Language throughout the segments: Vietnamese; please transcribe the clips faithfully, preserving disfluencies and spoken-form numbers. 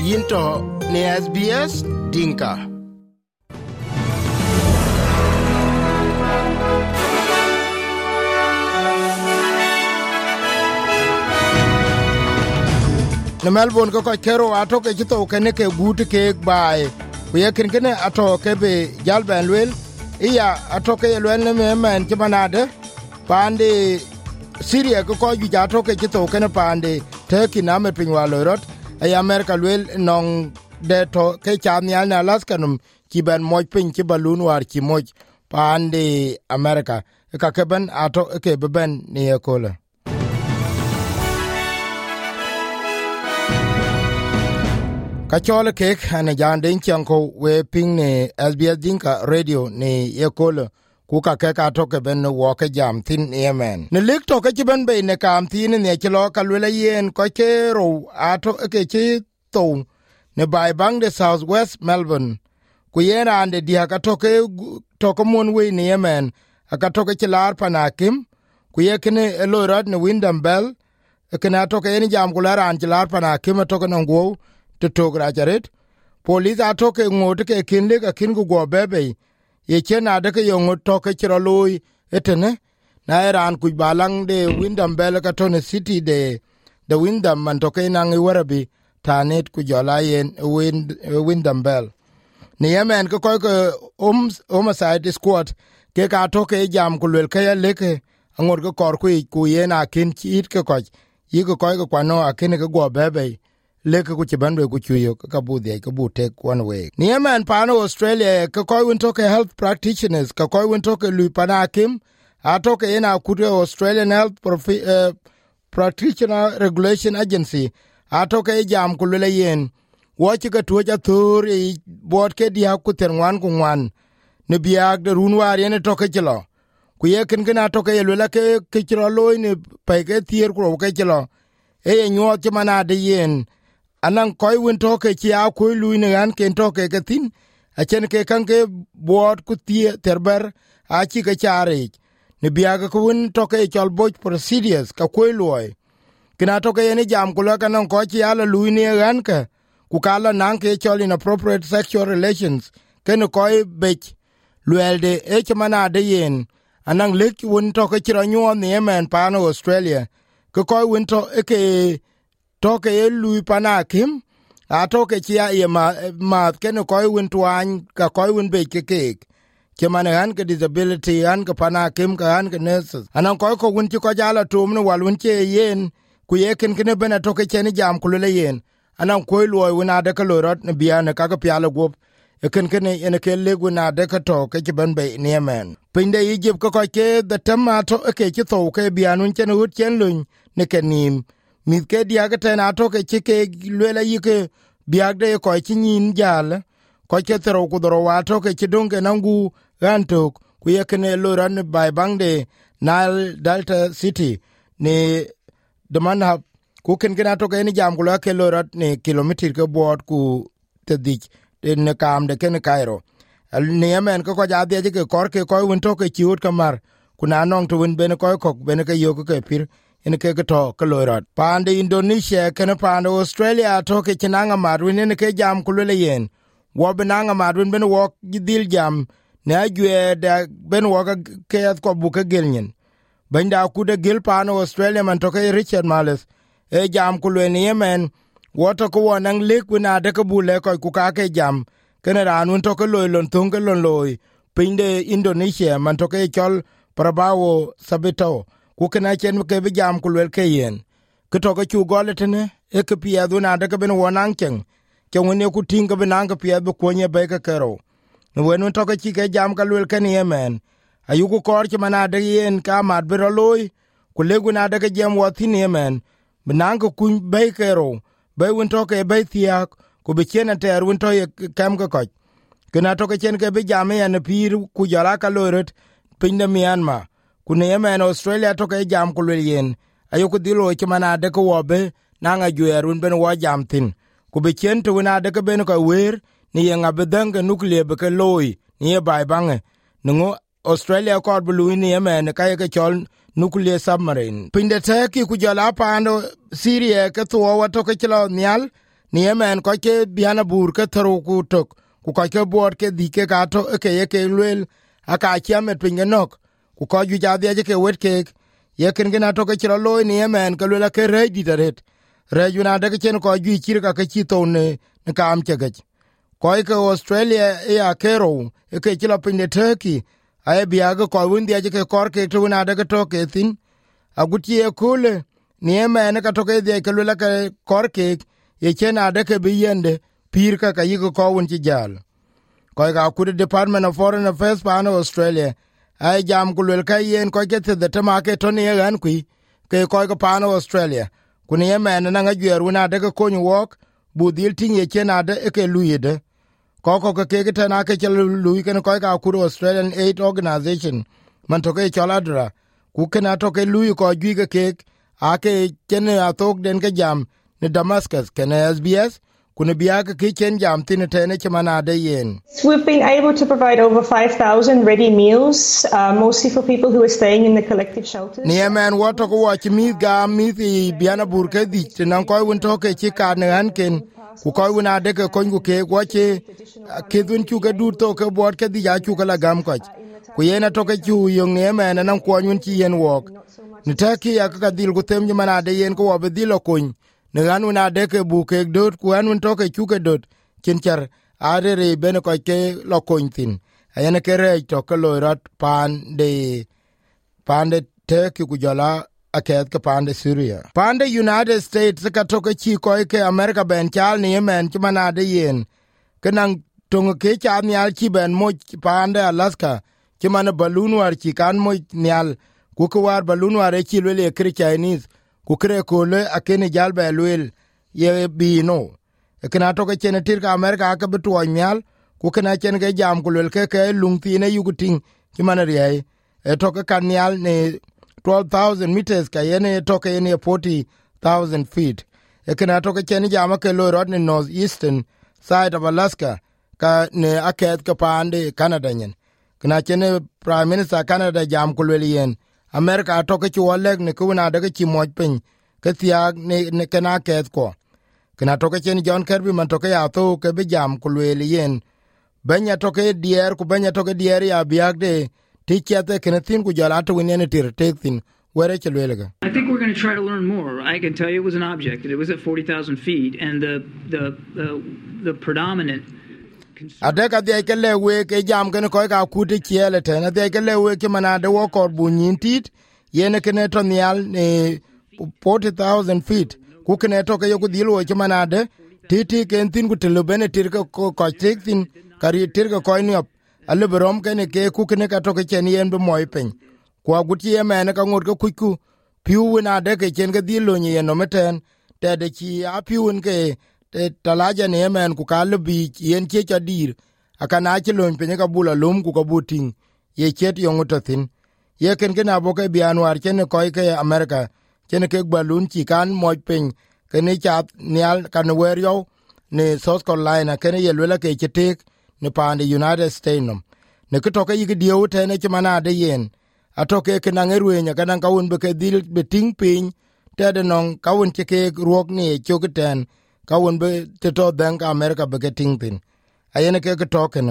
Yinto ne S B S Dinka. Na Melbourne ko ko kero ato ke to kene ke gut ke bai ku ye kin kene ato ke be jalben lwel iya ato ke lwel ne me men ke banade pande Syria ko ko ju ato ke to kene pande Turkey na me pinwa lorot ay America lwel nong de to ke chamnyal na Alaska num ki ben moj pin ki balun war ki moj pande America ka ke ben ato ke ben ne kola ka chole kek ane jande inchanko we ping ne S B S Dinka radio ne yekolo kuka keka toke ben woke jam thin yemen ne lik toke chiben be ne kam thin ne chilo kalwela yen ko kero ato ke chi to ne bai bang de South West Melbourne ku yen ande dia ka toke toke mon we ne yemen aka toke chilar panakim ku yekene elorad ne Windham Bell ekena toke yen jam kulara an chilar panakim toke nongo to togra jaret police atoke ngot ke kinle ka kin go bebe ye chena de ke yong toke chiro loy etene na eran ku balang de Windham Bell ka tone city de de Windham man toke nang warabi tanet ku jola yen wind Windham Bell ni yemen ko ko um homicide squad ke ka toke jam ku lel ke leke angor ko kor ku ku yena kin chit ke ko yi ko ko kwano akin ke go bebe leke ku chibanwe ku chuyo ka budhi ka bu take one way ni yemen pano Australia ka koy won toke health practitioners ka koy won toke lui panakim atoke ina kuto Australian Health Profi, uh, Practitioner Regulation Agency atoke jam kulele yen wochi ka tuoja thuri bot ke dia ku terwan ku wan ne biag de runwar yen toke chilo ku yekin gina toke yelula ke ke chilo loy ne pege thier ku ke chilo e nyot mana de yen anan koy won toke chi a koy lui ne an ken toke ke tin a chen ke kan ke bot ku tie terber a chi ke chare ne biaga ku won toke chol boj procedures ka koy loy kina toke ne jam ku la kan ko chi ala lui ne an ka ku kala nan ke chol inappropriate sexual relations ken koy bech luelde e chmana de yen anan lek won toke chi ronyo ne men pano Australia ko koy won to e ke toke ye lui panakim a toke chia ye ma ma ken ko win twan ka ko win be ke ke ke man han ke disability han ke panakim ka han ke nurses anan ko ko win ko jala tum no wal win che yen ku ye ken ken bena toke chen jam ku le yen anan ko lo win ade ka lorot ne biane ka ka piala gop e ken ken ene ke le win ade ka to ke ben be ne men pinde Egypt ko ko ke the tomato ke ke to ke bianun chen hut chen lun ne kenim mit ke diaga ten atoke chike lwela yike biagde ko chinin jal ko chetero kudoro atoke chidonge nangu gantok ku yekene loran by bangde Nile Delta City ne demana ku ken gena toke ni jam kula ke lorat ne kilometer ke bot ku tedik ne kam de ken Cairo ne yemen ko ko jade ke kor ke ko won toke chiut kamar kuna nong to win ben ko ko ben ke yo ke pir in ke to kolorat pande Indonesia ken pande Australia toke chinanga marwin in ke jam kulele yen wo benanga marwin ben wok gidil jam ne ajwe da ben woga ke ko buke gelnyen banda ku de gil pande Australia man toke Richard Males e jam kulele yemen woto ko wonang likwina de ko bule ko ku ka ke jam ken ranun toke loilon tunke lon loy pinde Indonesia man toke chol Prabowo Sabito ku kana chen ke be jam ku lel ke yen ke to ke chu gole tene e ke pia du na de ke ben wonang chen ke woni ku tinga be nang ke pia be ko nye be ke kero no wonu to ke chi ke jam ka lel ke ne men ayu ku kor chi mana de yen ka mat be loy ku le gu na de ke jam wo tin ne men be nang ku be kero be won to ke be tia ku be chen ter won to kem ke ko kana to ke chen ke be jam ya ne pir ku jara ka loret pin de Myanmar kuna yemen Australia toke jam kulel yen ayoku dilo chimana de ko wobe nanga juerun ben wo jam tin ku be chen to na de ben ko wer ni yenga bedanga nuclear be ke loy ni bai bange ngo Australia ko bulu ni yemen ka ye ke chol nuclear submarine pinde te ki ku jala pando Syria ke to wa toke chlo nyal ni yemen ko ke biana bur ke thoro ku tok ku ko ke bor ke dike ka to ke ye ke lwel aka chiamet pingenok ku ko ju ja de ke wet ke ye ken gina to ke chro loy ni yemen ke lwel ke re di deret re ju na de ke chen ko ju chir ka ke chi to ne ne kam che ke ko ke Australia ya kero ke chilo pin de Turkey ay biaga ko won de ke kor ke to na de ke to ke tin aguti e kule ni yemen ka to ke de ke lwel ke kor ke ye chena de ke biyende pir ka ka yigo ko won ci jal ko ga ku Department of Foreign Affairs pa no Australia ay jam ku lel ka yen ko ke de tama ke to ne gan ku ke ko ga pa no Australia ku ne yemen na nga gyeru na de ko nyu wok bu dil tin ye chena de ke luyede ko ko ke ke ta na ke chel luyi ke ko ga ku Australian Aid Organization man to ke choladra ku ke na to ke luyi ko gi ke ke ake chene atok den ke jam ni Damascus ken S B S kuna biaga kitchen jam tin tene chmana de yen. We've been able to provide over five thousand ready meals, uh, mostly for people who are staying in the collective shelters. Ni man wato ko watch mi ga mi ti biana burke di tinan ko won to ke chika ne anken ku ko wona de ko ku ke wache ke dun chu ga dur to ke bot ke di ja chu kala gam ko ku yena to ke chu yo ne man nan ko nyun chi yen wok ni taki ya ka dil ku tem mana de yen ko be dilo kun ne anu na de ke bu ke dot ku anu to ke chu ke dot chinchar are re ben ko ke lo kun tin ayene ke re to ke lo rat pan de pan de te ku jala aket ke pan de Syria pan de United States ka to ke chi ko ke America ben chal ni yemen chmana de yen kenang tongo ke cha nyal chi ben mo pan de Alaska chmana balloon war chi kan mo nyal ku ko war balloon war e chi le kri Chinese ku kre ko le akene jalbe lwel ye bi no ekna to ke chen tir ka America ka betu nyal ku kana chen ke jam ku le ke ke lungti ne yugutin ki manari ai e to ke kan nyal ne twelve thousand meters ka yene to ke ne forty thousand feet ekna to ke chen jam ke lo rod ne northeastern side of Alaska ka ne aket ka pande Canada nyen kana chen prime minister Canada jam ku le yen America to ke chuoleg ne kuna de ke moj pin ke tiag ne ne kana ket ko kana to ke chen John Kirby man to ke ya to ke be jam ku le yen benya to ke dier ku benya to ke dier ya biag de ti chete ke tin ku jala to ne tir tekin were ke lelega. I think we're going to try to learn more. I can tell you it was an object and it was at forty thousand feet and the the the, the predominant adeka de ke le we ke jam ke ko ka ku ti chele te na de ke le we ke mana de wo kor bu nyin tit yene ke ne to nyal ne forty thousand feet ku ke ne to ke yo ku dilo ke mana de ti ti ke tin ku telo bene tir ko ko tik tin kari tir ko ni op ale brom ke ne ke ku ke ne ka to ke chen yen be moy pen ku aguti ye mene ka ngur ko ku ku piu na de ke chen ke dilo ni no meten te de chi a piu ke talaja ne yemen ku kalu bi yen che cha dir akana che lon pe ka bula lum ku ka buting ye chet yong to thin ye ken ken aboke bianwar chen ko ke America chen ke balun chi kan moj pen ken cha nyal kan wer yo ne South Carolina ken ye lula ke chetek ne pande United States no ne ko to ke yigi dio te ne chmana de yen atoke ke na ngerwenya kana ka un be ke dil be ting pin te de non ka un che ke ruok ni chokten ka won be te to den ka America be getting thin ayene ke ke token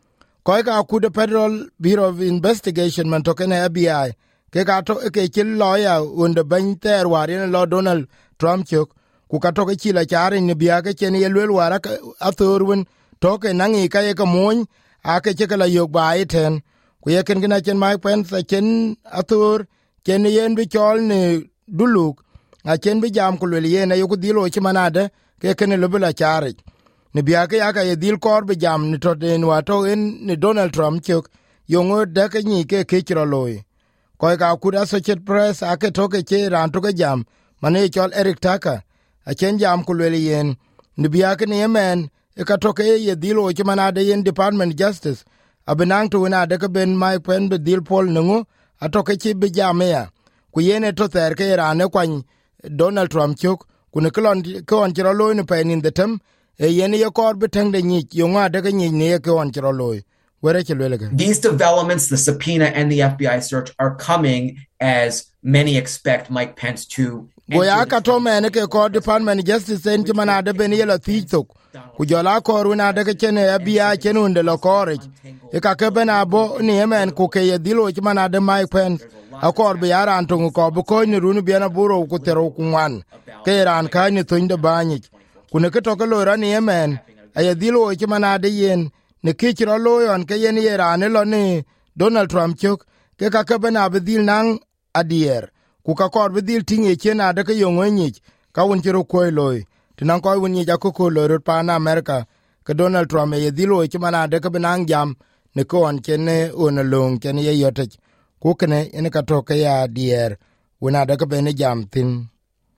ko ka ku the Federal Bureau of Investigation man to ken F B I ke ka to ke ke lawyer und ban ter war ne lo Donald Trump chok ku ka to ke chila chare ne bia ke chen ye lwel wara athorwen to ke nangi ka ye ka mon a ke ke la yo ba iten ku ye ken gina chen mai pen sa chen athor chen yen bi chol ne duluk a chen bi jam ku le ye na yo ku dilo chi manade ke ken lobela chare ne bia ke aka ye dil kor be jam ni to den wato en ni Donald Trump chok yongo de ke ni ke ke chro loy ko ka ku Associated Press ake to ke che ran to ke jam mane chol Eric Tucker a chen jam ku le yen ne bia ke ne yemen e ka to ke ye dilo chi manade yen Department Justice abenang to na de ke ben mai pen be dil pol nungu a to ke chi be jam ya ku yene to ter ke ran e kwan Donald Trump chok kuna klon ko on chro loy ne pen in the tem e yen ye kor betang de ni yo nga de ni ne ko on chro loy were che lele. These developments, the subpoena and the F B I search, are coming as many expect Mike Pence to go ya ka to men ke ko department justice en ki mana de ben yela titok ku jola ko runa de ke chene abia chenu de lo korej e ka ke ben abo ni men ku ke yedilo ki mana de Mike Pence akor be yaran to ko bu ko ni runu biana buro ku tero ku wan ke ran ka ni to inde banyi ku ne ke to ko lo ran ni men ayedilo ki mana de yen ne ke chiro lo yon ke yen yeran lo ni Donald Trump chuk ke ka ke ben abdil nang adier ku ka kor bidil tinge chena de ke yong'ony ka won chiro koy loy tinan koy won ya ko ko loy pa na America ke Donald Trump ye dilo ke mana de ke benang jam ne ko on chene on long chen ye yote ku kene en ka to ke ya dier wona de ke ben jam tin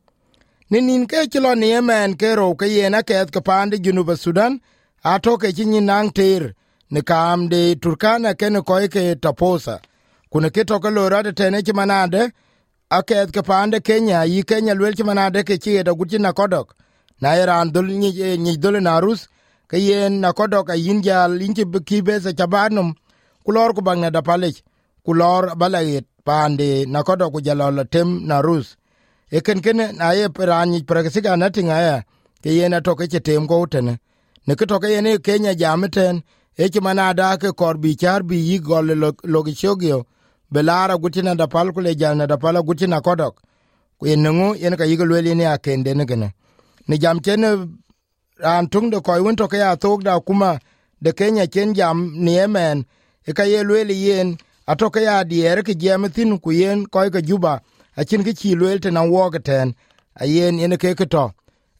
nin ke chilo ni men ke ro ke ye na ke ke pande Junuba Sudan a to ke chin nang ter ne kam de Turkana ken koy ke taposa kuna ke to ke lo ra de tene ke mana de aket ke pande Kenya yi Kenya lwel ci manade ke ci da guti na kodok na iran dol ni ni dol na rus ke yen na kodok a yin jal inci kibe se tabanum kulor ku bang na da pale kulor balayet pande na kodok ku jalol tem na rus e ken ken na ye prani praksiga na tinga ya ke yen to ke tem go tene ne ke to ke yen Kenya jamten e ci manada ke korbi char bi yi gol logishogio belara gutina da pal kule jalna da pala gutina kodok ku yenengu yen ka yigol weli ne akende ne gene ne jam chen ran tung de koy won to ka ya tok da kuma de Kenya chen jam ni emen e ka ye weli yen atoka ya diere ke jam tin ku yen koy ka juba a chin ki chi lwel na wo ten a yen yen ke ke to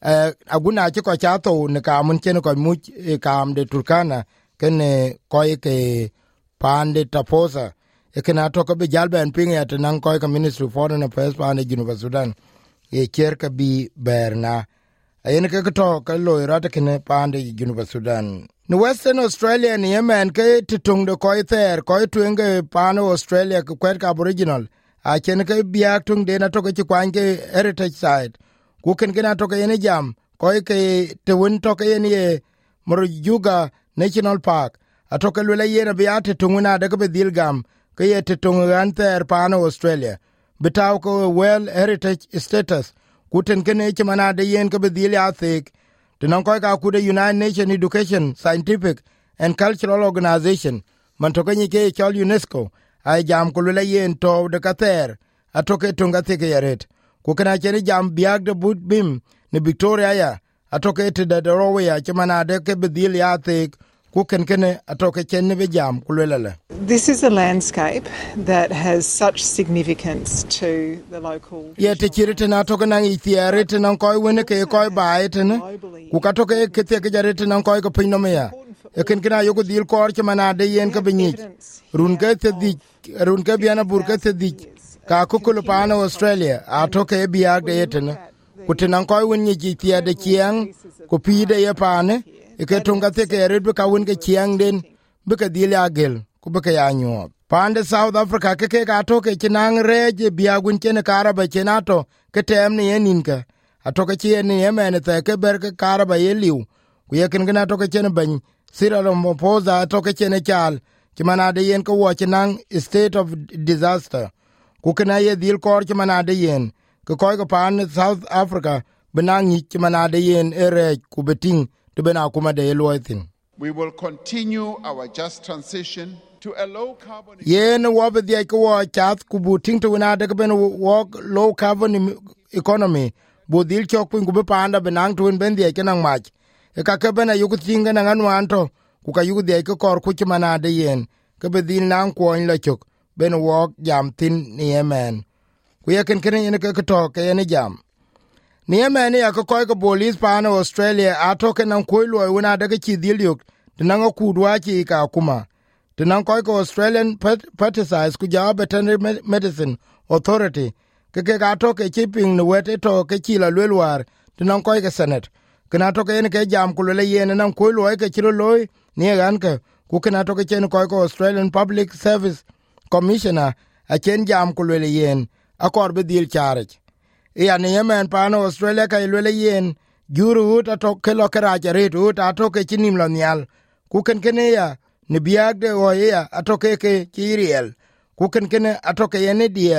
aguna chi ko cha to ne ka mun chen ko mu kam de Turkana ken koy ke pande taposa ekena toka be jalben pinge at nan koy ka Ministry of Foreign Affairs pa ne Junuba Sudan e cherka bi berna ayen ke to ka lo irata kene pa ne Junuba Sudan no Western Australia ni Yemen ke titung de koy ter koy twenge pa no Australia ko kwet ka Aboriginal a chen ke biak tung de na to ke kwan ke heritage site ku ken gena to ke ne jam koy ke te won to ke ne Morujuga National Park atoke lule yena biate tunguna de ke dilgam ke yete tungan ter pano Australia bitaw ko well heritage status kuten kene chimana de yen ke bedil athik tinan ko ka kude United Nations Education Scientific and Cultural Organization man to kenye ke chol UNESCO ay jam ko le yen to de kater atoke tunga thike yaret ku kana cheni jam biag de but bim ne Victoria ya atoke te de rowe ya chimana de ke bedil athik. This is a landscape that has such significance to the local. Yeah, te chirite na toke nang ithiare te nang koi wene ke koi bae te ne. Kuka toke ke te ke jare te nang koi ke pino mea. Eken kena yoko dil kor che manade yen ke benyik. Run ke te dik, run ke biana bur ke te dik. Ka kukulu paano Australia, a toke e biag de yete ne. Kute nang koi wene jithia de chiang, kupi de ye paane. Ike tunga teke erit bika winke chiang den bika dili agel kubika ya nyuwa. Pande South Africa keke katoke chinang reje biagun chene karaba chenato kete emni yeninka. Atoke chieni yemene theke berke karaba yeliu. Kuyekin gina toke chene bany Cyril Ramaphosa atoke chene chal chimanade yen ka wo chinang state of disaster. Kukina ye dil kor chimanade yen. Kukoi ka pande South Africa benangi chimanade yen ere kubeting. We will continue our just transition to a low carbon yen wobe the ko chat kubuting to na de ben walk low carbon economy bodil chok pun ku panda benang to ben the kenang mach e ka ke bena yuku tinga na anwanto ku ka yuku de ko kor ku chimana de yen ke bedil nang ko in la chok ben walk jam tin ni Yemen ku yeken ken yen ke to ke yen jam ni Yemen ya ko ko police pa na Australia atoke nan koilo wona daga chi dilyok tinan ku duwa chi ka kuma tinan ko ko Australian Pesticides ku ja veterinary medicine authority ke ke atoke keeping no wete to ke chi la lwelwar tinan ko ke senate kana to ke ne ke jam ku le yen nan koilo ke chiro loy ni gan ke ku kana to ke chen ko ko Australian Public Service Commissioner a chen jam ku le yen akor be dil charge ya ni Yemen pano Australia ka ilwele yen juru uta to kelo keraja retu uta atoke chinim lo nyal kuken kene ya ni biag de o ya atoke ke chiriel kuken kene atoke yene dier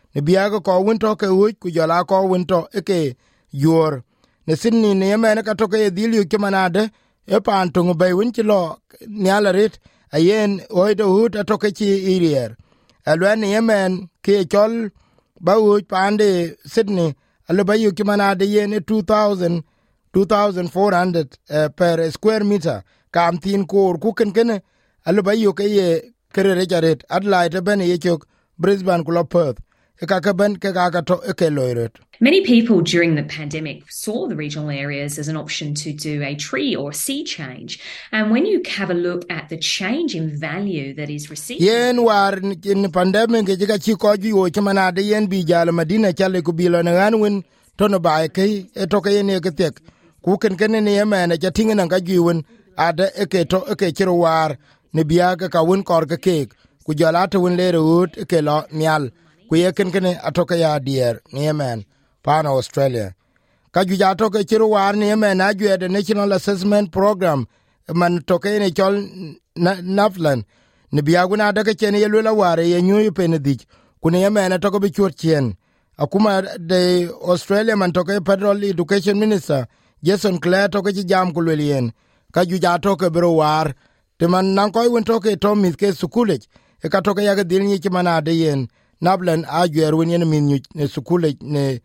ne biaga ko won to ke wuj ku jala ko won to ke yor ne Sydney ne yemene ka to ke dilio ke manade e pan to bay won ti lo nyala rit ayen oido hut atoke chi irier alwen yemen ke chol ba wuj pande Sydney alo bayu ki manade yen two thousand two thousand four hundred uh, per square meter kam tin kor ku ken ken alo bayu ke ye kere jaret Adelaide ben ye chok Brisbane ku Perth e ka ka ben ke ka ka to e ke loiret. Many people during the pandemic saw the regional areas as an option to do a tree or sea change. And when you have a look at the change in value that is received... Yen war in pandemic, jika chi ko ju o chama de yen bi jala Madina chale ku bilo na ganwin tono ba ke e to ke yen ke tek. Ku ken ken ne yema na jatinga na ga juwin ada e ke to e ke chiro war ne biya ka won kor ke ke ku jala to won le rut ke lo nyal ku ye ken ken atoka ya dier ne yemen Pana Australia. Kaju ja toke chiru war ni eme na jue the National Assessment Program man toke ni chol Naflan. Ni biaguna dake chene yelula ware ye nyu pe ni dich. Kuni eme na toke bichur chien. Akuma the Australia man toke Federal Education Minister Jason Clare toke chi jam kulwelien. Kaju ja toke biro war. Te man nankoi wun toke tom mitke sukulej. Eka toke yaga dilnyi chimana de yen. Naflan a jue erwin yen min ne sukulej ne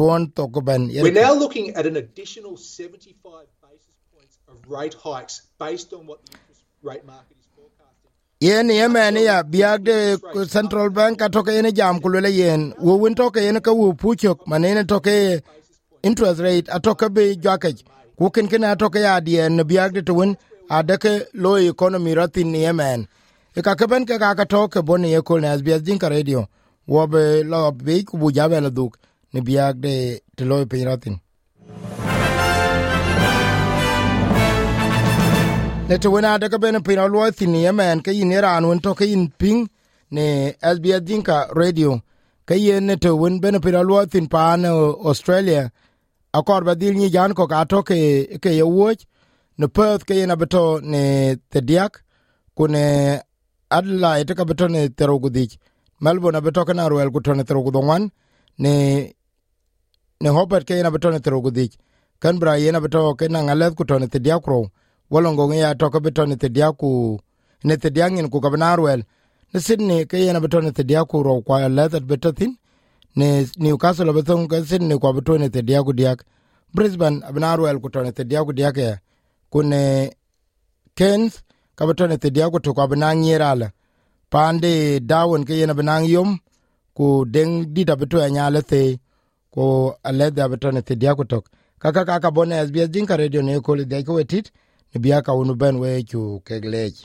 We're now looking at an additional seventy-five basis points of rate hikes based on what the interest rate market is forecasting. Yen yemen ya biag de Central Bank atoke yen jam kulele yen wo win toke yen ka wu puchok manene toke interest rate atoke be jakaj ku ken ken atoke ya dien biag de twin adake low economy ratin yemen e ka keben ka ka toke boni ye kol nas bias din ka radio wo be lo be ku bu jabe la duk ni biag de teloy piratin ne to wona de ka ben pira lo tin yemen ke yin ran won to ke yin ping ne S B S Dinka radio ke yin ne to won ben pira lo tin pan Australia akor badil ni jan ko ka to ke ke ye wuch ne Perth ke yin abeto ne tediak kune Adelaide ka beto ne terogudich Melbourne abeto kana roel ku to ne terogudongwan ne ne Hobart ke yin abeto ne terogudich Canberra yin abeto ke na ngalet ku to ne tediakro wolongo ya to ka beto ne tediaku ne tediangin ku ka banarwel ne Sydney ke yin abeto ne tediaku ro kwa leather beto tin ne Newcastle beto ke Sydney ku abeto ne tediaku diak Brisbane abanarwel ku to ne tediaku diak ya kune Cairns ka beto ne tediaku to ka banangirala pande Darwin ke yin banang yom ku deng dida beto ya nyale the ko aleda beto ne tediaku tok kaka kaka bone S B S Dinka radio ne ko le dai ko wetit ne biaka unu ben we ku keglej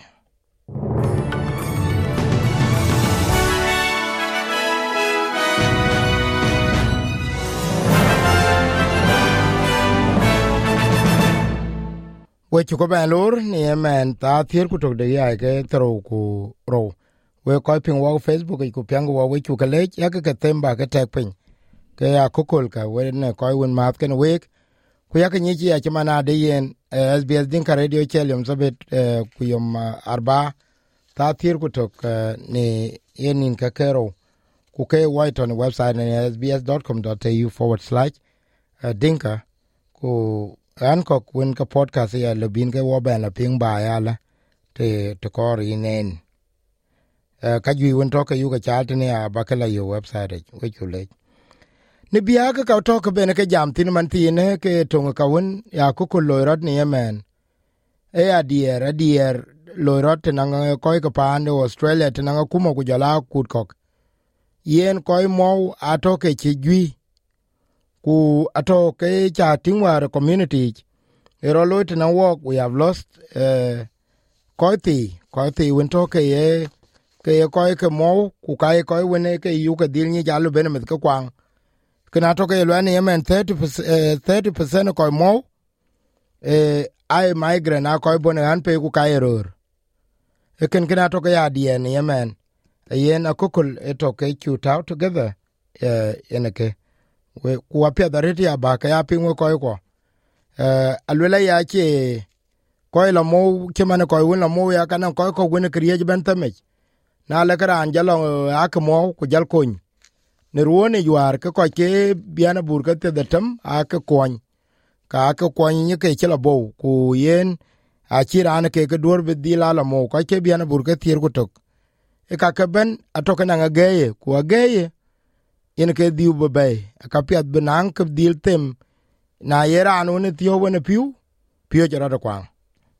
we ko ben lor ni men ta thier ku tok de ya ke tro ku ro we ko pin wo Facebook ku pyang wo we ku keglej ya ke temba ke tek pin ke ya kokol ka we ne ko won mat ken we ku ya ke ni ya chama de yen S B S Dinka radio chelium sabet ku yom arba ta thier ku tok ni yenin ka kero ku ke white on the website s b s dot com dot a u forward slash dinka ku Hancock win ka podcast ya lobin ke wo ben la ping ba ya la te to kor inen ka ju won to ka yu ka chat ne ya ba ka la yo website we ku le ni bia ka ka to ka ben ke jam tin man tin ke to ka won ya ku ku lo rot ni yemen e ya dier a dier lo rot na ko ka pa ne Australia te na ku mo ku jala ku kok yen ko mo ato ke chi gwi ku ato ke cha tingwar community ero lot na work we have lost uh, koiti koiti when to ke ye ke ko ke mo ku kai ko wene ke yu ke dil ni jalu ben met ko kwang kana to ke lo ne yemen thirty percent uh, thirty percent ko mo eh ai migrant na ko bon han pe ku kai error e ken kana to ke ya die ne yemen yen akokol eto ke shoot out together eh yeneke we ku apia dareti abaka ya pingwe ko ko eh alwela ya che ko la mo ke mane ko wona mo ya kana ko ko wona kriye ben tamej na le kara anjalo akmo ku jal kun ne ruone yuar ke ko ke biana burka te datam a ke kon ka ke kon ni ke chela bo ku yen a chiran ke ke dor be dilala mo ka ke biana burka tier ko tok e ka ke ben atoke na ngeye ku ageye yen ke diu be be ka piat benang ke dil tem na yera anu ne tio wona piu piu jara da kwa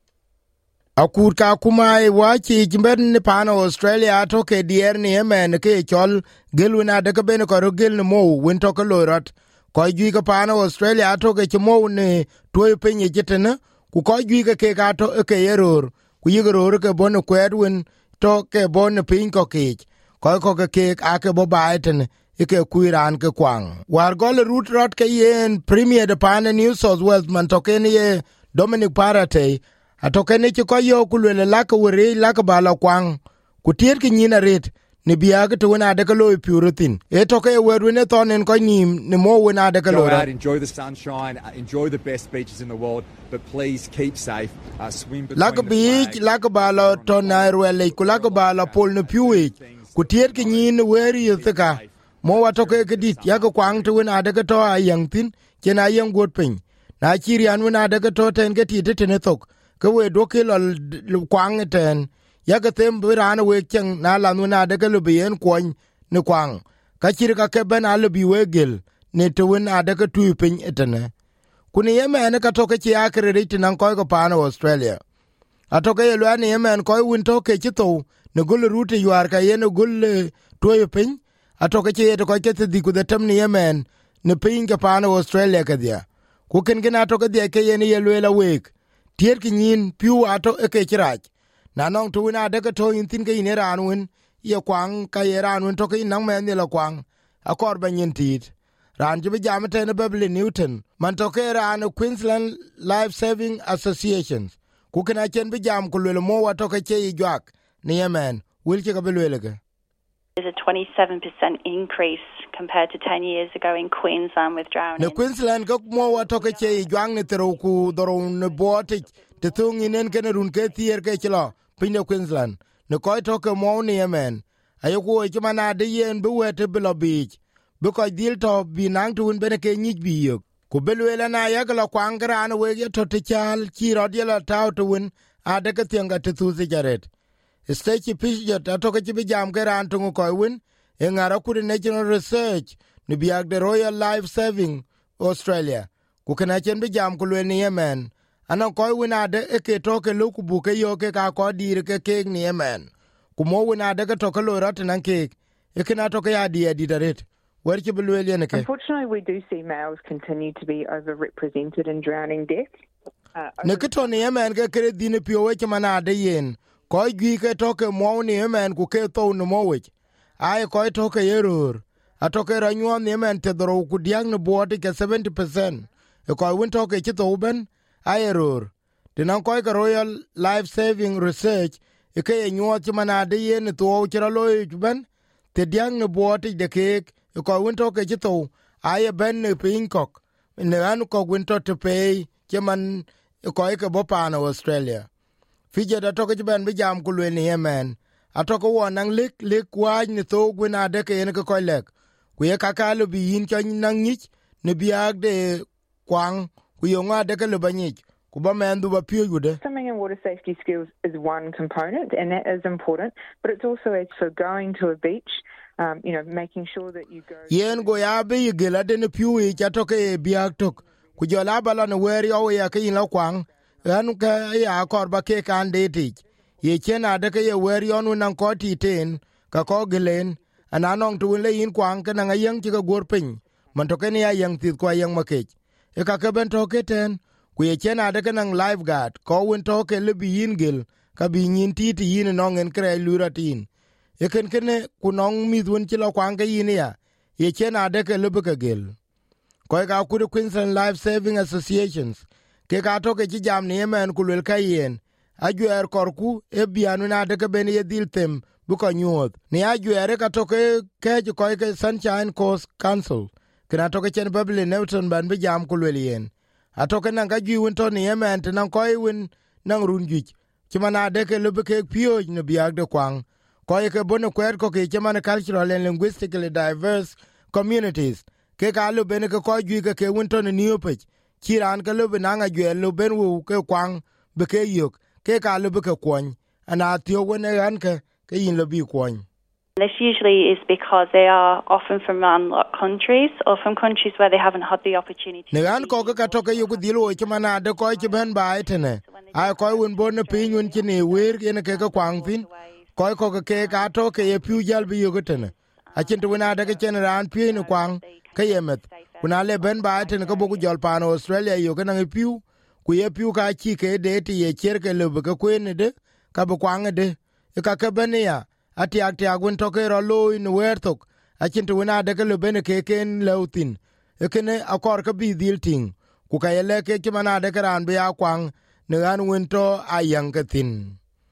akur ka kuma e wachi jimben ne pano Australia to ke dier ni emen ke chol geluna de ke ben ko gel no mo win to ko lorot ko ju ka pano Australia to ke mo ne to penye jetena ku ko ju ke ka to ke error ku yigoro ke bon ko edwin to ke bon pin ko ke ko ko ke a ke bo baiten ke kuiran ke kwang war gol root rot ke yen premier de pan New South Wales man to ke ni Dominic Parate atoke ne ko yo kulele la ko wore la ko bala kwang ku tiet ki nyina ret ne biya to na de ko lo purutin e to ke weru ne tonen ko nim ne mo wona de ko lo enjoy the sunshine, enjoy the best beaches in the world, but please keep safe, uh, swim between la ko beach la ko bala to na rwele ku la ko bala pol ne piwe ku tiet ki nyin weri yutka mo wa to ke dit ya ko kwang to na de ko to ayang tin kena yang gut pin na chirian wona de ko to ten ke ti te ne tok ke we do ke lo kwang ten ya ke tem biran we chen na la nu na de ke lo bien kwon ne kwang ka chir ka ke ben al bi we gel ne to na de ke tu pin etene kuni yemen ka to ke chi akredit nan ko ko pa no Australia atoke ye lo ne yemen ko win to ke chi to ne gol rute yuar ka ye ne gol to pin atoke chi to ko ke di ku de tem ne yemen ne pin ke pa no Australia ka dia ku ken gina to ke dia ke ye ne ye lo la wek tier ki nyin piu ato e ke chirach na nong tu na de to in tin ke ne ranun ye kwang ka ye ranun to ke nang men ne la kwang akor ba nyin tit ran ji jam te ne Beverly Newton man to ke ran Queensland Life Saving Associations ku kana chen bi jam ku le mo wa to ke che ijak ne yemen wil ke ka be le ke. There's a twenty-seven percent increase compared to ten years ago in Queensland with drowning. Ne Queensland ko mo wa to ke che jwang ne tero ku doro ne bote te tung inen ke ne run ke tier ke chlo pin Queensland ne ko to ke mo ne yemen ayo ko e mana de yen bu wete bi lo bi bu ko dil to bi nang tun bene ke nyij bi yo ku belwela na ya glo kwang gran we ye to te chal chi ro de la taw to win a de ke tenga te tu se jaret State Pidgeot atoke chibi jam ke ran tungu koi win e ngara kuri National Research ni biag de Royal Life Saving Australia ku kana chen bi jam kulwe ni yemen anan koi win ade e ke toke luku buke yo ke ka ko dir ke ke ni yemen ku mo win ade ke toke lo rat nan ke e kana toke ya di edidaret wer chibi lwe le ne ke. Unfortunately, we do see males continue to be overrepresented in drowning deaths. Uh, ne ke to ni yemen ke kre dine pio we chama ade yen koi gwi ke toke mo ni yemen ku ke to no mo we ai koi toke yerur atoke ranyon ni yemen te dro ku diang no body ke seventy percent e koi win toke chi to ben ai erur dinan koi ke Royal Life Saving Research e ke nyo ti mana de yen to chira lo ben te diang no body de ke e koi win toke chi to ai ben ne pin kok ne an ko win to te pay ke man e koi ke bo pa no Australia Fije da toke ben bi jam ku le ni yemen atoko wo nang lik lik wa ni to gwina de ke ne ko lek ku ye kaka lo bi yin chan nang nich ne biag de kwang ku yo nga de ke lo banich ku ba men du ba pio gude. Swimming and water safety skills is one component and that is important, but it's also as for going to a beach, um, you know, making sure that you go yen go ya bi gela de ne pio e chatoke biag tok ku jo la bala no weri o ya ke yin lo kwang anu ka ya kor ba ke kan de ti ye chena de ke ye wer yon nan ko ti ten ka ko gelen ananong tu le yin kwang ka na yang ti ka gor pin man to ke ne ya yang ti ko yang ma ke e ka ke ben to ke ten ku ye chena de ke nan lifeguard ko win to ke le bi yin gel ka bi yin ti ti yin no ngen kre luratin e ken ken ku nong mi dun ti lo kwang ke yin ya ye chena de ke le bi ka gel ko ga ku Queensland Life Saving Associations ke ka to ke chi jam ni yemen ku le kayen ajuer korku e bianu na de ke ben ye dil tem bu ko nyot ni ajuer ka to ke ke ko ke Sunshine Coast Council kana to ke chen Beverly Newton ban bi jam ku le yen atoke nan ga ju won to ni yemen nan ko win nan runji chi mana de ke le ke pio ne biag de kwang ko ke bon ko ko ke chi mana cultural and linguistically diverse communities ke ka lo ben ke ko ju ke winton new page chiran ke lo benanga gwe lo ben wu ke kwang be ke yok ke ka lo be ke kwon ana tio wona an ke ke yin lo bi kwon. This usually is because they are often from landlocked countries or from countries where they haven't had the opportunity. Ne an ko ka to ke yugo dilo ke mana de ko ke ben ba etene ai ko won bon ne pin won ke ne wer ke ne ke ka kwang fin ko ko ke ka to ke ye pu jal bi yugo tene a chin to na de ke chen ran pi ne kwang ke yemet kuna le ben ba etene ko bu jol pan Australia yo ke na pu ku ye pu ka chi ke de ti ye cher ke le ke ko ne de ka bu kwang de ka ke ben ya ati akti agun toke ro lo in wertok achin to na de ke bene ke ken lautin ekene akor ka bi dilting ku ka yele ke ki mana de ran be akwang ne an winto ayang ke tin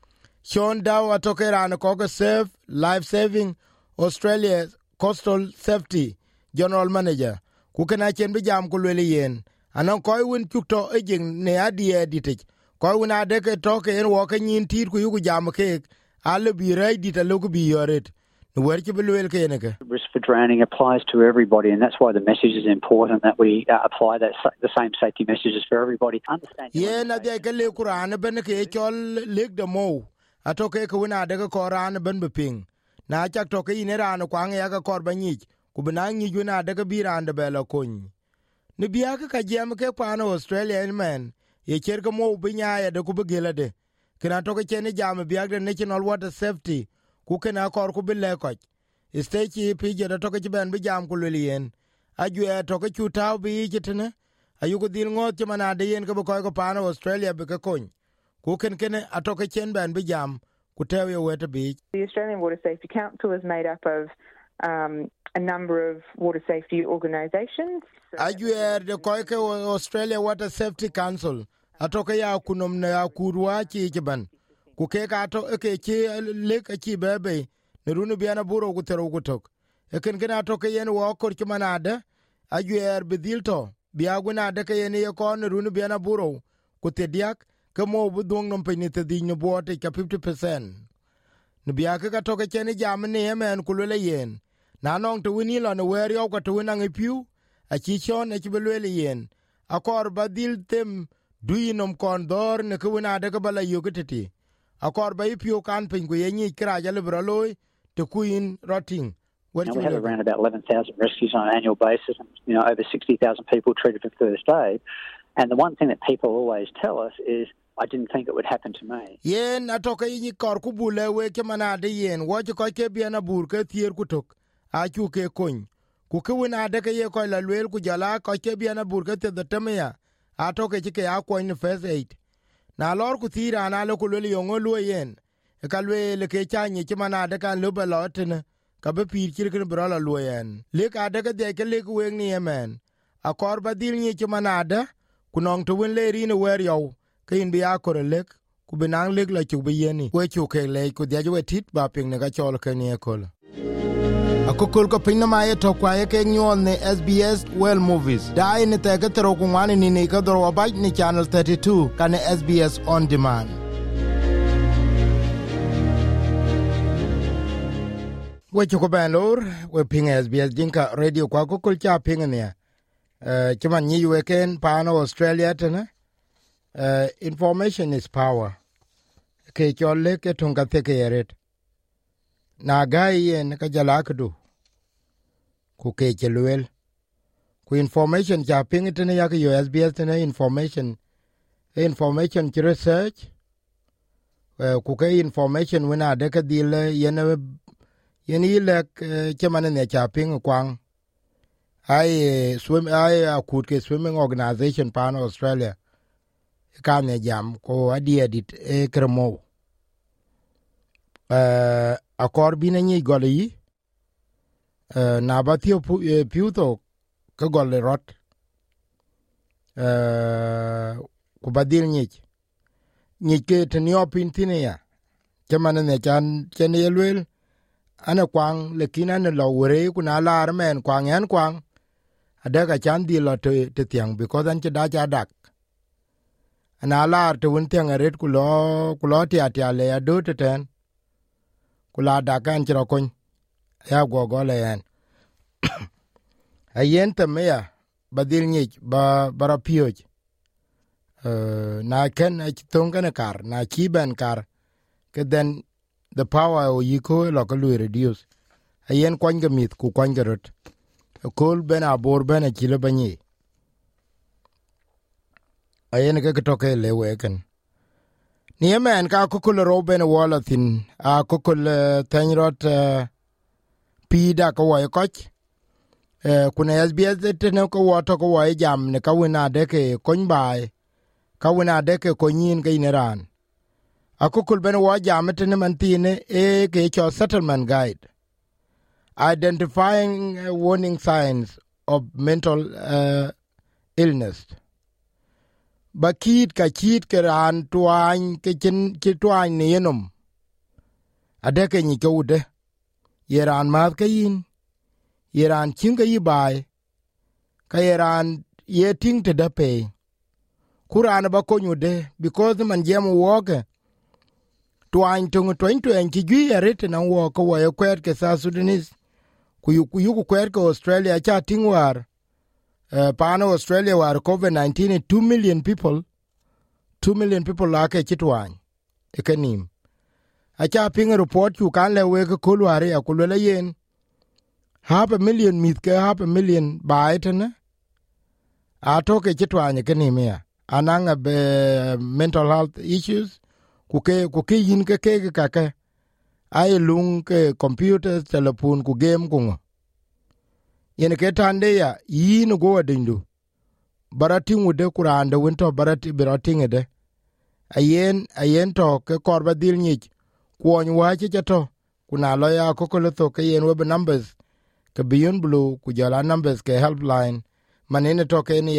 Sean Dow atoke ran ko ke save life saving Australia coastal safety general manager ku kana chen be jam ku le yen anan ko win chukto ejing ne adie ditich ko wina de ke toke en wo ke nyin tir ku yugu jam ke alle bi rai dit alo ku bi yoret no wer ki belwel ke ne ke. Risk for drowning applies to everybody, and that's why the message is important that we uh, apply that the same safety messages for everybody. Understand? Yeah, na de ke le Quran ben ke chol leg de mo atoke ke wina de ke Quran ben be ping na chak to ke ine ran kwang ya ka kor banyi ku bina nyi wina de ke bi ran de bela kun ni biya ke ka jam ke pa no Australia man ye cher ke mo binya ya de ku be gele de kina toke chene jam biag de national water safety ku kena kor ku bile ko stechi pije de toke ben bi jam ku lien ajue toke chuta bi jitene ayugo dil ngot mana de yen ko ko ko pano Australia be ko kun ku ken ken atoke chen ben bi jam ku tewe wete bi. The Australian Water Safety Council is made up of um, a number of water safety organisations. Ajue de ko ko Australia Water Safety Council atoke ya kunom na ya kurwa chi chiban ku ke ka to ke chi le ka chi bebe ne runu biana buro ku tero ku tok e ken ken atoke yen wo kor chi manade ajuer bidilto bia guna de ke yen ye kon runu biana buro ku te diak ke mo budong nom pe ni te di no bote ka fifty percent ne bia ke ka toke chen jam ne men ku le yen na nong to wini lo ne wer yo ka to na ngipiu a chi chon e chi belwe yen akor badil tem duinom kon dor ne ku na de bala yugiti akor ba ipio kan pin ku yenyi kra jale braloy to kuin rotting. Now, we have around about eleven thousand rescues on an annual basis, and you know over sixty thousand people treated for first aid. And the one thing that people always tell us is, I didn't think it would happen to me. Yen atoka yi kor ku bule we ke manade yen wo ko ke biana bur ke tier ku tok a chu ke kun ku ku na de ke ye ko la lwel ku jala ko ke biana bur ke te temya atoke ke ya ko in first aid na lor ku tira na lo ku le yongo lo yen e ka le ke chanyi ke manade kan lo belotene ka be pir kirkin brala lo yen le ka de ke de ke le ku wen ni yemen a kor badil ni ke manade kunong to wen le ri ne wer yo ke in bia ko lek ku benang lek la chu be yeni we chu ke le ku de we tit ba ping ne ka chol ke ni ko akukul ko pinna ma ye to kwa ye ke nyon ne S B S World Movies dai ne te ke tro ku ngani ni ne ka dro ba ni channel thirty-two kan S B S on demand. We chu ko ben lor we ping S B S dinka radio kwa ko kul cha ping ne eh chama ni we ken pa no Australia tene eh information is power ke cholle ke tunga te ke yeret na gai yen ka jala kudu ku ke chelwel ku information ja ping tene ya ke S B S tene information information to research uh, ku ke information wena de ka dil yen yen ile chemane ne ja ping kwang ai swim ai akut ke swimming organization pan Australia ka ne jam ko adi edit e kremo eh akor bine ni gole yi uh, na batio pu, uh, piuto ka gole rot uh, ku badil ni ni ke tenio pintine ya chamane ne chan chen yelwel ana kwang lekina ne lo wore ku na lar men kwang yan kwang adaga chan di lo te te tiang because an da cha dak ana lar te won tiang ret ku lo ku lo ti atia le ado te ten kula da kan chiro kun ya go go le yan ayen temya badil nyich ba barapioj uh, na ken achtonga kar na chiben kar ke then the power o yiko lo ko reduce ayen kwanga mit ku kwanga rot kol ben abor ben achile banyi ayen ke toke lewe ken ni men ka kokol roben wala thin a kokol tanrot pida ko wa koch kuna S B S tene ko wato ko wa jam ne ka wina de ke kon bai ka wina de ke konyin ke ineran a kokol ben wa jam tene man tine e ke cho settlement guide identifying uh, warning signs of mental uh, illness ba kit ka kit ke ran tuan ke chen ke tuan ne yenom adeke ni ko de yeran ma ke yin yeran chin ke yi bai ka yeran ye ting te da pe kuran ba ko nyude because man jam woke tuan tung twen twen ki gi yaret na wo ko wa kwet ke sa Sudanese ku yu ku yu kwet ko Australia cha tingwar Uh, Pano Australia war COVID nineteen two million people two million people like chitwan ekanim acha ping report you kan le we ko kulware akulele yen half a million mit ke half a million baitene atoke chitwan ekanim ya ananga be mental health issues ku ke ku ke yin ke ke ka ke ai lung ke computers telephone ku game ku yen ke tande ya yin go dindu baratin wude kurande winto barati biratin de ayen ayen to ke korba dil nyich kwon wache chato kuna loya kokolo to ke yen web numbers ke beyond blue ku jala numbers ke helpline manene to ke ni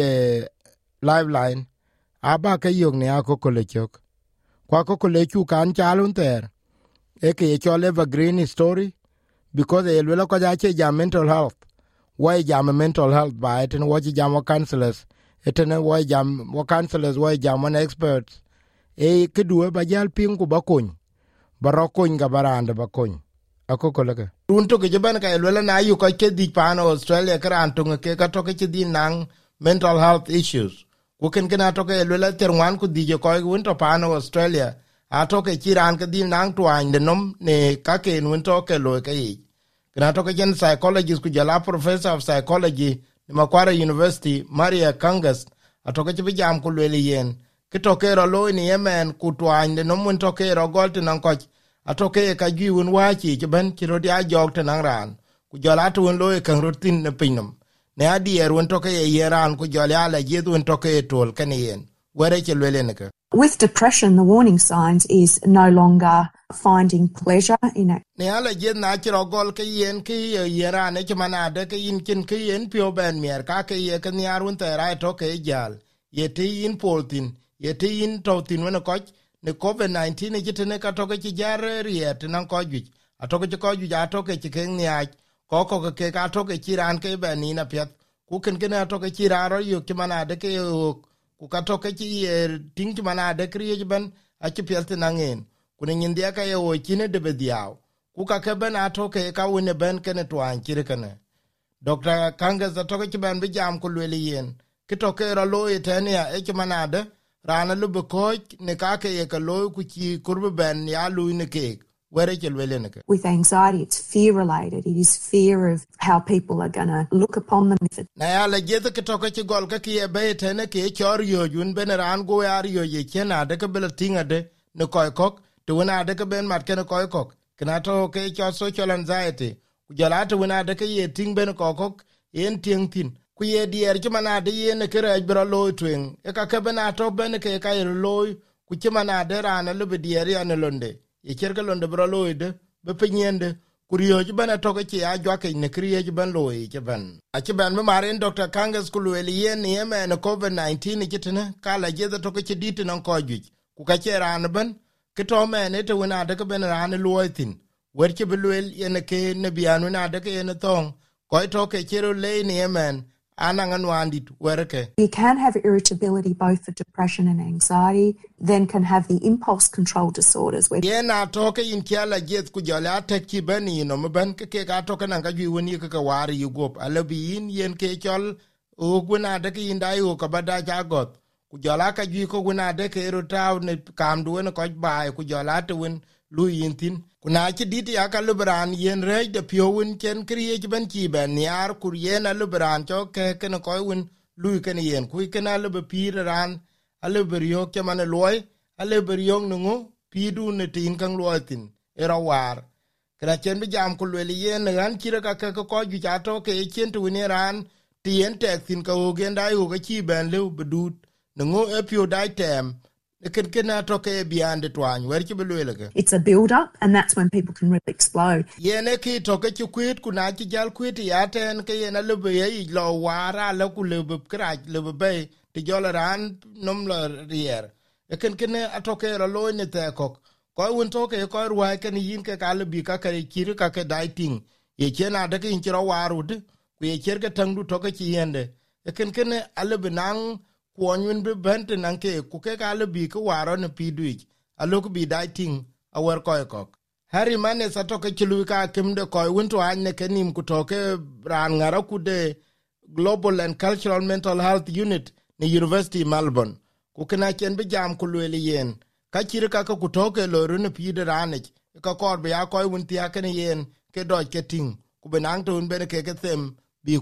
liveline aba ke yog ne akokolo chok kwa kokolo chu kan chalun ter e ke chole evergreen story because e lwelo ko ja che ja mental health why jam mental health by it and what jam counselors it and why jam what counselors why jam experts e kedue ba jal ping ku bakon barokon ga baranda bakon akoko laka unto ke jaban ka elwela na yu ko ke di pano Australia kran to ke ka to ke di nang mental health issues ku ken kana to ke elwela terwan ku di ko unto pano Australia a to ke kiran ke di nang twan de nom ne ka ke unto ke lo ke na toka jen psychologist ku jala professor of psychology ni Macquarie University Maria Kangas atoka chibi jam ku lweli yen kitoke ro lo ni yemen ku twande no mun toke ro golt nan koch atoke ka giun wachi ben kiro dia jok tan ran ku jala tun lo e kan rutin ne pinum ne adier won toke ye yeran ku jala la jedun toke tol kan yen were che lweli ne ka. With depression, the warning signs is no longer finding pleasure in it. Ne ala jed na chiro gol ke yen ke yera ne chmana de ke yin kin ke yen pio ben mier ka ke ye ke nyarun te ra to ke jal ye te yin poltin ye te yin to tin wen ko ne COVID nineteen ne jitene ka to ke jar riet nan ko ju a to ke ko ju ja to ke ke nya ko ko ke ka to ke chiran ke ben ni na pet ku ken ke na to ke chiraro yu chmana de ke ku ka to ke chi ting chmana de kriye ben a chi pet nangen kuna nyindia ka ye o chine de bediao ku ka ke ben atoke ka wone ben kene twan kirkane Doctor Kangas atoke chi ben bi jam ku lweli yen kitoke ro lo etenia e chmanade rana lu ko ne ka ke ye ka lo ku chi kurbe ben ya lu ne ke were ke lweli ne ke. With anxiety, it's fear related. It is fear of how people are going to look upon them. Na ya le jete kitoke chi gol ka ki e be etene ke chor yo jun ben ran go yar yo ye chena de ke bel tinga de ne koy kok to wona de ke ben mat ken koy kok kana to ke cho social anxiety ku jala to wona de ke ye ting ben ko kok en ting tin ku ye dier ki mana de ye ne ke rej bro lo twen e ka ke ben ato ben ke ka ye lo ku ki mana de rana lu be dier ya ne londe ye ker ke londe bro lo de be penyende ku riyo ji ben to ke ti a jwa ke ne kriye ji ben lo ye ke ben a ki ben ma ren Doctor Kangas ku le ye ne ye me ne COVID nineteen ki tene kala je to ke ti dit nan ko ju ku ka che ran ben kito mene te wona de ben ran luotin werche belwel yene ke ne bianu na de ke ne tong ko to ke chiro le ni yemen anang anwandit werke. You can have irritability both for depression and anxiety, then can have the impulse control disorders. Where yeah, na toke in kiala jet ku jala tekki bani no mban ke ke ka toke nanga ju woni ke ka wari yugop alabi in yen ke chol o guna de ki ndai o ka bada jagot ku jala ka ju ko guna de ke rotaw ne kam duwe ko ba ku jala te won lu yintin kuna ci diti aka lubran yen rej de piowun chen kriye ben ki ben yar kur yen lubran cho ke ken ko won lu ken yen ku ken alu pir ran alu brio ke man loy alu brio nungu pidu ne tin kan loitin era war kra chen bi jam ku le yen ran kira ka ka ko ju ja to ke chen tu ne ran tien tek tin ka o gen dai o ga chi ben le bedut nungu e pio dai tem. It's a build up, and that's when people can really explode. Yeah, neki toke chukwit kuna chijal kwit yaten ke yena lebe ye lo wara lo ku lebe kraj lebe bay ti jola ran nom la rier. Eken kene atoke lo ne te kok. Ko won toke ko ruwa ken yin ke ka lebi ka ka kiri ka ke dieting. Ye chena de ke inchiro warud ku ye cherke tangdu toke chi yende. Eken kene alebe nang kwonyun be bente nanke kuke kale bi ko waro ne pidwich alok bi dieting awer koy kok Harry Manes atoke chilu ka kimde koy winto anye kenim kutoke ran ngara kude Global and Cultural Mental Health Unit ni University Melbourne kukena chen be jam kulweli yen ka chirka ka kutoke loru ne pide ranich ka korbe ya koy winti akene yen ke doj ke ting kubenang to unbene ke ke them Those,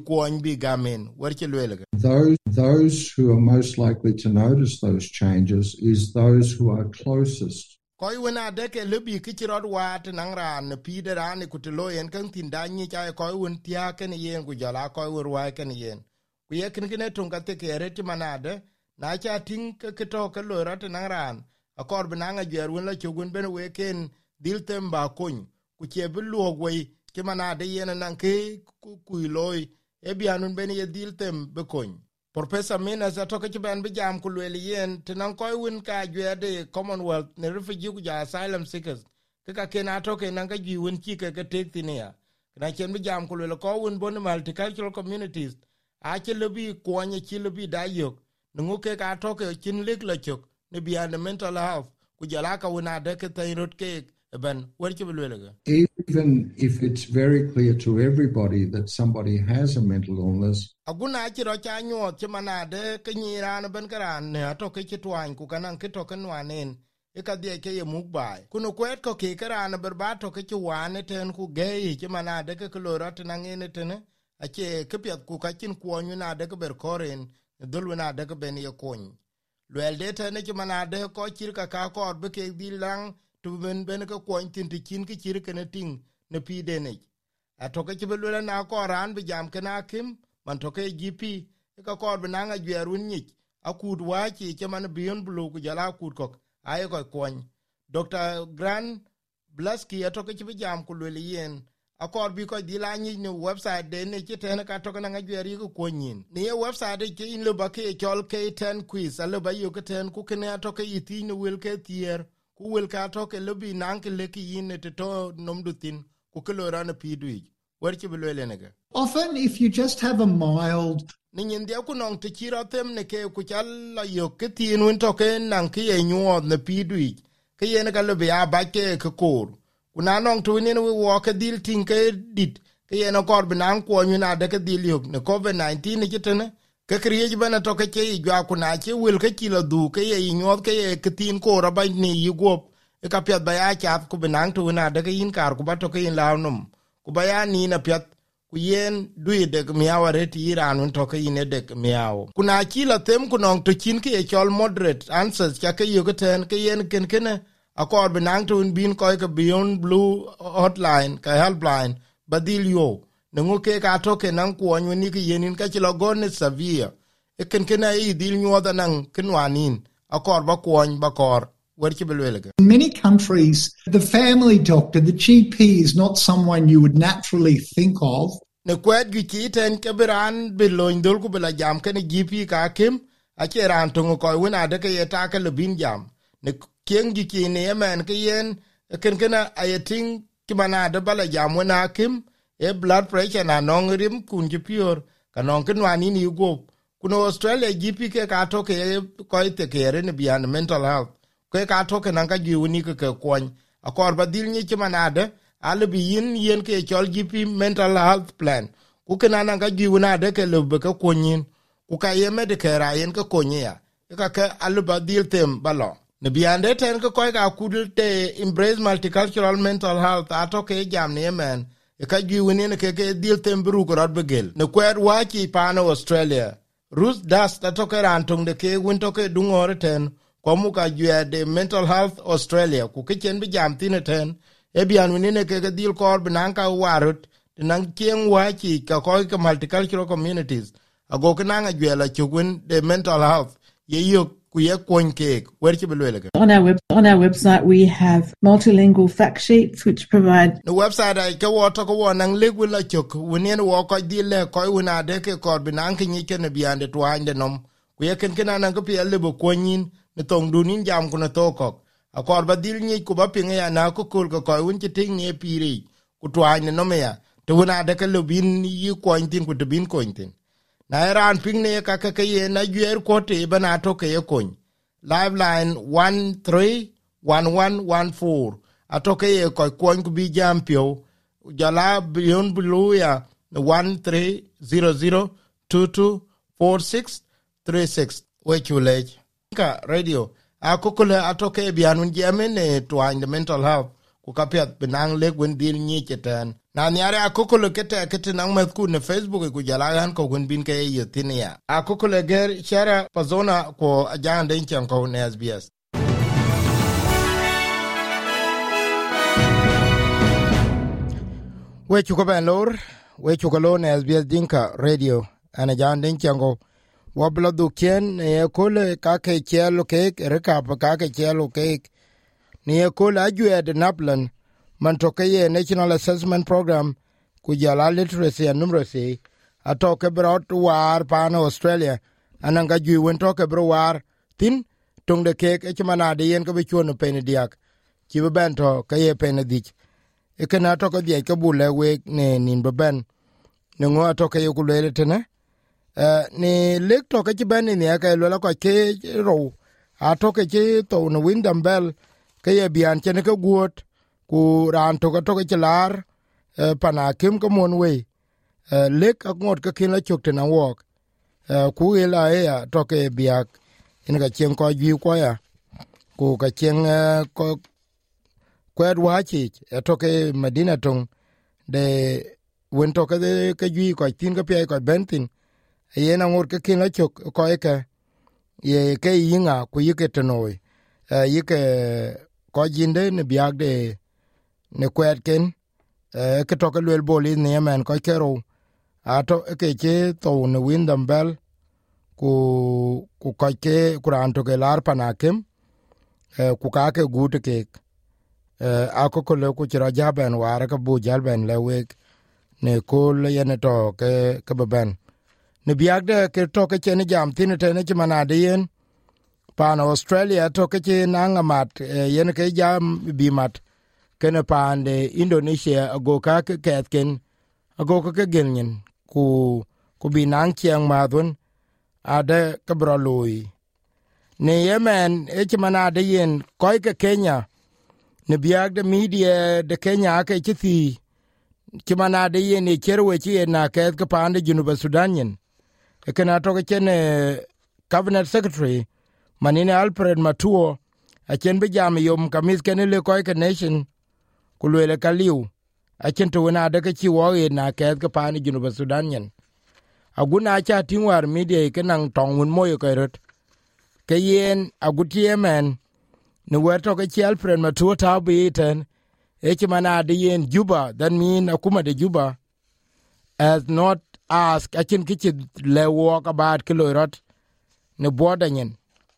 those who are most likely to notice those changes is those who are closest. Koi wena deke lubi kichirod wat nangran ne pide rani kutelo yen kan tindanyi cha koi won tia ken yen kujala koi wurwa ken yen. Kuye ken kene tunga teke reti manade na cha ting ke to ke lorat nangran akor benanga jerwun la chugun ben weken diltem ba kun kuche belu ogwe ke manade yen nanke kuiloi ebianun ben ye diltem be kun. Professor Minas atoke chiban be jam kulweli yen tenan koy win ka jwede Commonwealth ne refugee ku ja asylum seekers kaka ken atoke nan ka ji win ki ka tek tinia na chen be jam kulweli ko win bon multicultural communities a che lobi kwanye chi lobi dayok nungu ke ka atoke chin lik la chok ne beyond mental health ku jala ka wina de ke tayrot ke ben werche belwele. Even if it's very clear to everybody that somebody has a mental illness, aguna chiro cha nyo chimana de kenyira ben karan ne atoke chitwan ku kanan kitoken wanen e ka de ke mugbai kuno kwet ko ke karan berbato ke chwane ten ku ge chimana de ke klorat nangene ten ache kepyat ku ka chin kwonyu na de ke berkoren dulwena de ke ben ye kon lwelde ten chimana de ko chirka ka ko be ke dilang tu ben ben ka kwon tin ti kin ki chir kene ting ne pi de ne atoke chibelula na ko ran be jam kana kim man toke gp ka ko be na gwerun ni akud wachi chaman bion blu ku jala kud kok ay ko kwon Doctor Grant Blaski atoke chibe jam ku le yen akor bi ko dilani ni website de ne chitene ka toke na gweri ku kwonyin ni website ke in le ba ke chol k ten quiz ale ba yo ke ten ku kene atoke yiti ni wil ke tier ku wil ka toke lobi nanke leki yin te to nomdutin ku kelo rana pidui werchi belwele nega. Often if you just have a mild ninyin dia ku nong te chira tem ne ke ku challa yo ke tin win toke nang ke yenyo ne pidui ke yen ka lobi a ba ke ke kor ku na nong tu ni we wo ke dil tin ke dit ke yen kor binan ko nyu na de ke dil yo ne covid nineteen ni kitene ke kriye bana to ke che igwa kuna che wil ke kilo du ke ye nyot ke ye kitin ko ra ba ni yigop e ka pet ba ya chat ku benang tu na de ke yin kar ku ba to ke yin lawnum ku ba ya ni na pet ku yen du de miawa re ti ran to ke yin de miawo kuna kila tem ku nong to kin ke chol moderate answers ka ke yo ke ten ke yen ken ken akor benang tu bin ko ke beyond blue hotline ka helpline badil yo nungu ke ka toke nan kuonyu ni ke yenin ka chilo gone severe e ken kena e dil nyuoda nan kenwanin akor ba kuony ba kor werchi belwelege. In many countries the family doctor, the G P, is not someone you would naturally think of. Ne kwet gi kiten ke beran beloin dol ku bela jam ken G P ka kim a cheran tungu ko wina de ke yeta ke lebin jam ne kien gi kine yemen ke yen ken kena ayeting kimana de bala jam wina kim e blood pressure na nong rim kunji pior kanon kinwani ni go kuno Australia G P ke ka to ke ko ite ke ne bian mental health ke ka to ke nan ka gi uni ke kon akor badil ni chimanade ale bi yin yen ke chol G P mental health plan ku ke nan ka gi una de ke lobe ke konyin ku ka ye medicare ra yen ke konya ka ke ale badil tem balo ne biande ten ko ko ga kudul te embrace multicultural mental health ato ke jam ne men e ka gi uni ne ke ke dil tem bru ko rod begel ne kwet wa chi pano Australia Ruth das ato ke rantung de ke win to ke dungore ten ko mu ka gi de mental health Australia ku ke chen bi jam tin ten e bian uni ne ke ke dil kor binan ka warut nan kien wa chi ka ko ke multicultural communities ago ke nan gi la chugun de mental health ye yo On our web on our website we have multilingual fact sheets which provide the website I go water go on and live with a chuk when you walk I deal le koi wina deke kor binan kin yiken beyond the twine the nom we can can an go pe libo konin the tong dunin jam kuna tokok a kor badil ni ku ba pinga na ko kul ko koi win ting ni piri ku twine no me ya to wina deke lubin yi kointin ku to bin kointin na eran pingne ka ka ye na yer kote bana to ke kon liveline one three one one one four atoke ye ko kon ku bi jampio jala beyond blue ya one three zero zero two two four six three six we chule ka radio akokole atoke bianun jemene to the mental health ku kapia benang le gun dir ni chetan na niare akokole kete kete nang met ku ne Facebook ku jala han ko gun bin ke yetinia akokole ger shara pazona ko ajande nchen ko ne S B S we chuko ben lor we chuko lo ne S B S dinka radio ana jande nchen ko wabla du ken e kole ka ke chelo ke reka ka ke chelo ke ni kole ajue de naplan man toke ye National Assessment Program ku jala literacy and numeracy atoke brought war pano Australia ananga ju wen toke bro war tin tung de kek e chmana de yen ko be chuno pen diak ki be bento ke ye pen dik e kana toke die ke bule we ne nin be ben ne ngo toke ye ku le tene eh ni lek toke ti ben ni ka lo la ko ke ro atoke ti to no windam bell ke ye bian chene ke guot ku ran to to ke lar pana kim ko mon we lek akngot ka kin la chok tena wok ku ila ya to ke biak in ga chen ko ji ko ya ku ka chen ko kwed wa chi to ke Medina tong de wen to ke ke ji ko tin ga pe ko bentin ye na ngot ka kin la chok ko e ka ye ke yinga ku yike tenoi yike ko jinde ne biak de ne kwet ken e ke to ke lel boli ne men ko kero ato ke che to ne windam bel ku ku ko ke kuran to ke lar panakem ku ka ke gut ke a ko ko le ku tira jaben war ka bu jalben le we ne ko le ne to ke ke ben ne biak de ke to ke chen jam tin te ne chmana de yen pan Australia to ke che nangamat yen ke jam bimat kene pande Indonesia ago ka ke ketken ago ka ke gelnyen ku ku binang chiang madun ade kabraloi ne Yemen e chmana de yen koi ke Kenya ne biag de media de Kenya ke chithi chmana de yen e cherwe chi na ke ke pande Junuba Sudanien e kana to ke chene cabinet secretary manine Alfred Matuo a chen be jam yom kamis kene le koi ke nation kulwele kaliu achen to na de ke chi wo na ke ke pani Junuba Sudanien aguna cha tinwar media ke nang tong un moyo ke rot ke yen agutie men ne weto ke chi Alfred Matuo ta be ten e chi mana de yen Juba that mean akuma de Juba has not ask achen ke chi le walk about kilorot ne bodanyen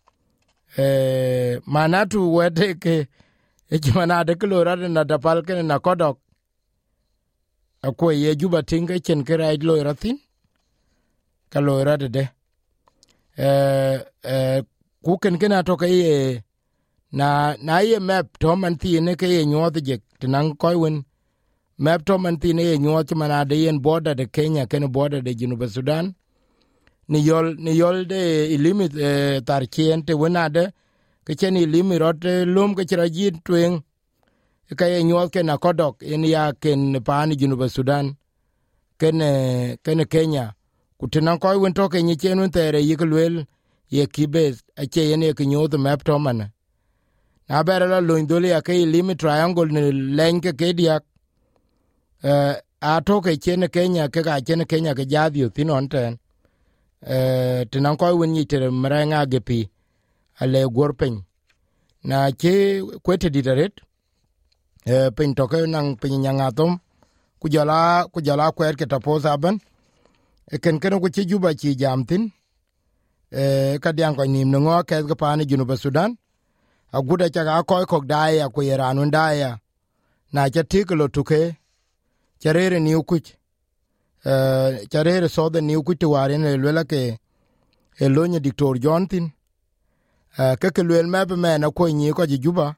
eh manatu wete ke echimana de klorad na dapal ken na kodok akwe ye Juba tinga chen kera idlo ratin kalorad de eh eh ku ken ken atoke ye na na ye map to man ti ne ke ye nyod je tinan koywen map to man tin e nyot man ade yen border de Kenya ken border de Junuba Sudan ni yol ni yol de limit eh, tar chien te wenade ke chen limit rot eh, lum ke chira jit twen ka ye nyot ken akodok en ya ken pan Junuba Sudan ken eh, ken Kenya kutinan koy wen to ke ni chen un tere yikelwel ye kibes a che yen ye nyot map to man na berala loindole ya ke limit triangle ne lenke ke dia Uh, a toke chene Kenya ke ka chene Kenya ke jadio tinon ten uh, tinan koy wen yitere mrenga gepi ale gorpen na che kwete ditaret uh, pen toke nang pen nyangatom kujala kujala kwer ke taposa ban e ken ken ko che juba chi jamtin uh, ka dian ko nim ngo ke ga pane Junuba Sudan aguda cha ga koy kok daya ko yeranun daya na cha tiklo tuke charere ni ukuch uh, charere so the ni ukuch waren lwela ke elonye diktor jontin uh, ke ke lwel mebe mena ko nyi ko juba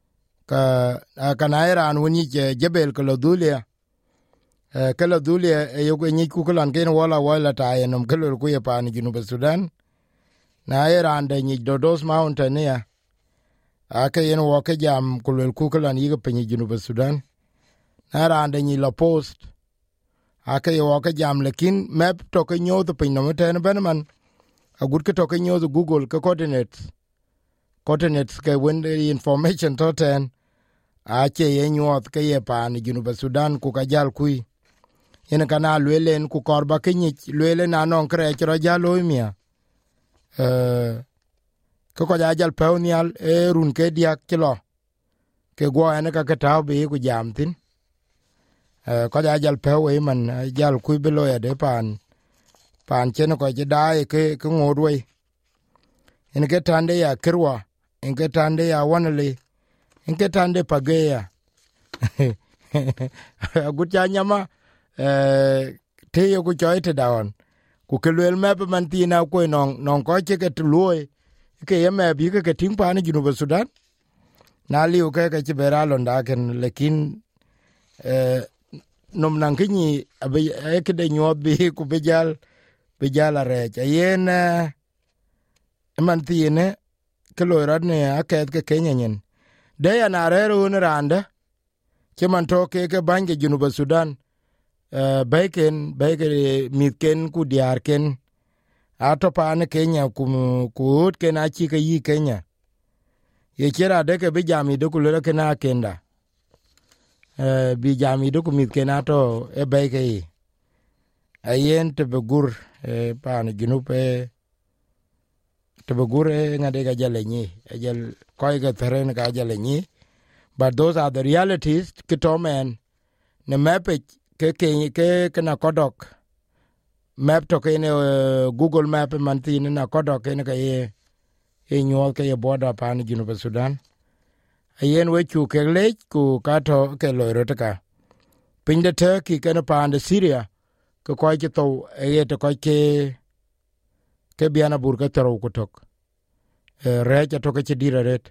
ka uh, kanaira an woni je jebel ko lodulia uh, ke lodulia e yogo nyi ku kulan ken wala wala ta enom ke lwel ku ye pan Junuba Sudan na era ande nyi dodos mountain ya ake yen wo ke jam ku lwel ku kulan yi pe Junuba Sudan narande ni la post ake yo ke jam lekin map to ke nyo to pin no ten benman a good ke to ke nyo the Google ke coordinates coordinates ke when the information to ten ake ye nyo ke ye pan Junuba Sudan ku ka jal kui yen kana lwelen ku korba ke ni lwele na non kre chro jalo mia eh ko ko jal pawnial e run ke dia kilo ke go ene ka ke taw be ku jam tin ko ja jal pewe man jal ku belo ya de pan pan chen ko je dai ke ke ngodwe en ke tande ya kirwa en ke tande ya wanale en ke tande pageya gut ja nyama eh te yo ku choite daon ku ke lel map man tina ko non non ko che ke tluoy ke yema bi ke ting pan Junuba Sudan na liu ke ke bera londa ken lekin eh nom nan kinyi abe ekde nyot bi ku bejal bejal are yen man tiene ke loirad ne aket ke Kenya nyen de ya na rero ne randa ke man to ke ke bange Junuba Sudan uh, baiken baike mitken ku diar ken ato pa ne Kenya ku ku ken achi ke yi Kenya ye kera de ke bejami de ku le ke na kenda Uh, bi jami do kumit kenato e bayke yi ayen te begur e pan ginupe te begur e ngade ga jalenyi e jal koy ga teren ga jalenyi but those are the realities kitomen ne map ke ke ke kana kodok map to ke ne uh, Google map man tin na kodok ne ka ye e nyol ke ye border pan Junuba Sudan ayen we chu ke lech ku kato ke loiro taka pin de Turkey ke na pan de Syria ko ko ke to e to ko ke ke biana burga tero ku tok e re ke to ke dira ret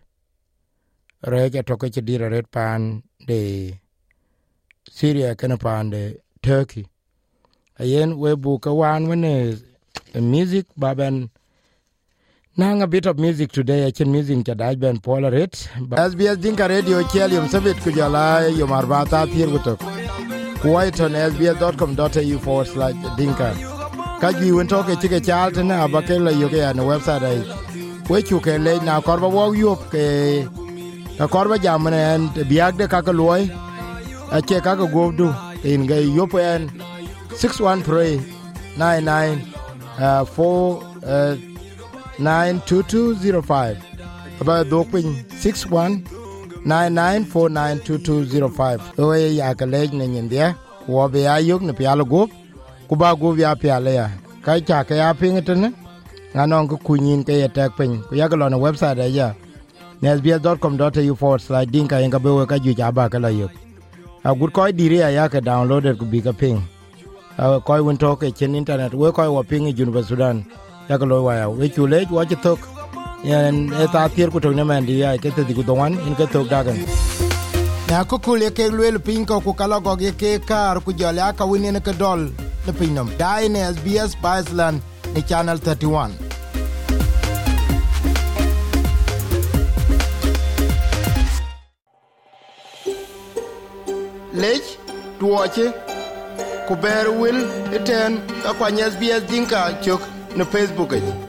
re ke to ke dira ret pan de Syria ke na pan de Turkey ayen we bu ka wan wene music baben Nang a bit of music today, I can music to die ben polarit. S B S Dinka Radio Chelium Sabit Kujala Yomarbata Pirgutok. Quite on S B S dot com dot A U forward slash Dinka. Kaji went talk a chicken child and a bakela yoga on the website. Which you can lay now Corba walk you up a Corba Jaman and Biag de Kakaloy. A check a go do in Gay Yopan six one three nine nine four nine two two zero five about doping six one nine nine four nine two two zero five oye ya kalej ne ndia wo be ayuk ne pialo go ku ba go ya piale ya kai cha ka ya pingeten nganon ku kunyin ke yetek pin ku ya galo na website ya s b s dot com dot a u forward slash dinka inga be ka ju ja ba kala yuk a good koy dire ya ka downloaded ku bi ka ping a koy won to ke chen internet we koy wo ping Junuba Sudan ya galo wa ya we chu le wa chi tok yan eta tier ku to ne man di ya ke te di ku don in ke tok dagan na ko kule ke lwel pin ko ku kala go ge ke kar ku jole aka wini ne ke dol ne pinom dai ne S B S Iceland ne channel thirty-one. Lech tuoche ku ber wil eten ka kwa S B S Dinka chok ne Facebook.